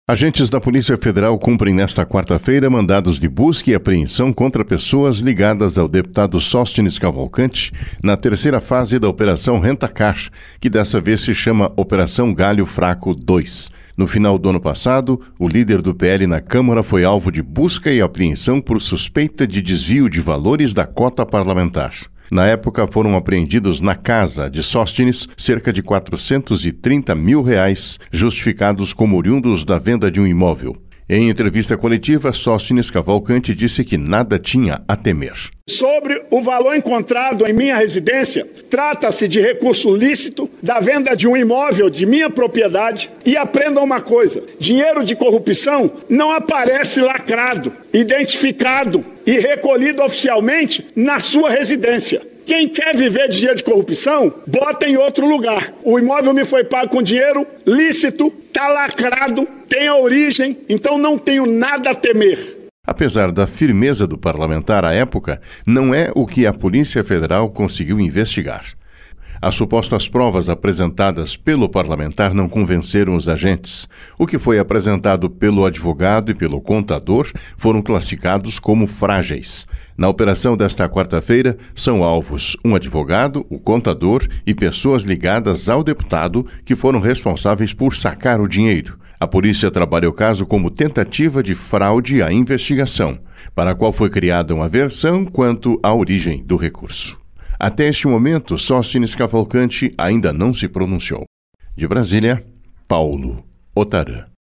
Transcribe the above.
Agentes da Polícia Federal cumprem nesta quarta-feira mandados de busca e apreensão contra pessoas ligadas ao deputado Sóstenes Cavalcante na terceira fase da Operação Rentacar, que dessa vez se chama Operação Galho Fraco 2. No final do ano passado, o líder do PL na Câmara foi alvo de busca e apreensão por suspeita de desvio de valores da cota parlamentar. Na época, foram apreendidos na casa de Sóstenes cerca de R$430 mil, justificados como oriundos da venda de um imóvel. Em entrevista coletiva, Sóstenes Cavalcante disse que nada tinha a temer. Sobre o valor encontrado em minha residência, trata-se de recurso lícito da venda de um imóvel de minha propriedade. E aprendam uma coisa: dinheiro de corrupção não aparece lacrado, identificado e recolhido oficialmente na sua residência. Quem quer viver de dinheiro de corrupção, bota em outro lugar. O imóvel me foi pago com dinheiro lícito, está lacrado, tem a origem, então não tenho nada a temer. Apesar da firmeza do parlamentar à época, não é o que a Polícia Federal conseguiu investigar. As supostas provas apresentadas pelo parlamentar não convenceram os agentes. O que foi apresentado pelo advogado e pelo contador foram classificados como frágeis. Na operação desta quarta-feira, são alvos um advogado, o contador e pessoas ligadas ao deputado que foram responsáveis por sacar o dinheiro. A polícia trabalha o caso como tentativa de fraude à investigação, para a qual foi criada uma versão quanto à origem do recurso. Até este momento, Sóstenes Cavalcante ainda não se pronunciou. De Brasília, Paulo Otarã.